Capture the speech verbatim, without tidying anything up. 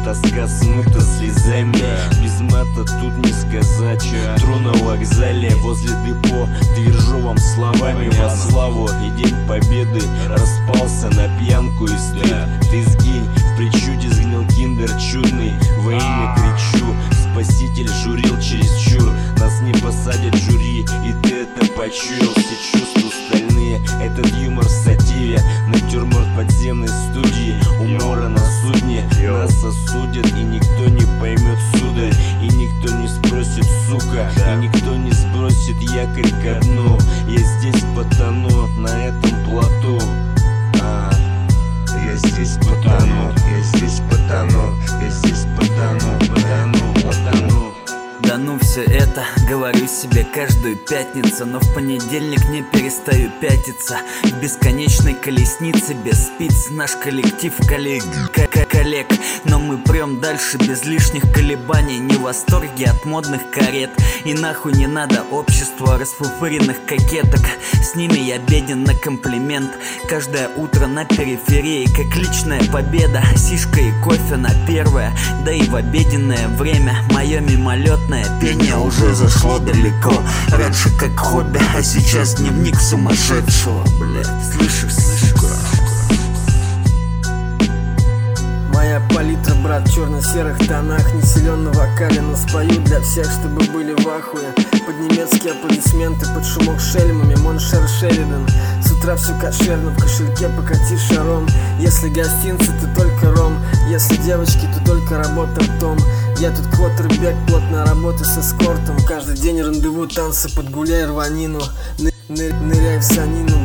тоска смыта слезами. Без мата тут не сказать. Тру на вокзале возле депо, твержу вам словами во славу. И день победы распался на пьянку и стыд. Ты сгинь, в причуде сгнил киндер чудный. Во имя кричу, спаситель журил чересчур. Нас не посадят в жюри, и ты это почуял. Все чувства стальные, этот юмор в сатире. Натюрморт подземной студии, умора на судне. Нас осудят, и никто не поймет, сударь. И никто не спросит, сука. И никто не сбросит якорь ко дну. Я здесь потону, на этом плоту. а, Я здесь потону, я здесь потону, я здесь потону, потону, потону. Да ну все это, говорю себе каждую пятницу, но в понедельник не перестаю пятиться. В бесконечной колеснице без спиц наш коллектив коллег, коллег. Но мы прем дальше без лишних колебаний, не в восторге от модных карет. И нахуй не надо общества расфуфыренных кокеток. С ними я беден на комплимент. Каждое утро на периферии, как личная победа. Сишка и кофе на первое, да и в обеденное время мое мимолетное пение уже зашло далеко. Раньше как хобби, а сейчас дневник сумасшедшего. Блядь, слышишь, сука? Моя палитра, брат, в черно-серых тонах. Не силен на вокале, но спою для всех, чтобы были в ахуе. Под немецкие аплодисменты, под шумок шельмами, Моншер Шеридан. С утра все кошерно, в кошельке покати шаром. Если гостинцы, то только ром. Если девочки, то только работа ртом. Я тут квотербек, плотная работа с эскортом. Каждый день рандеву, танцы, подгуляй рванину. Ны- ны- Ныряй в санину.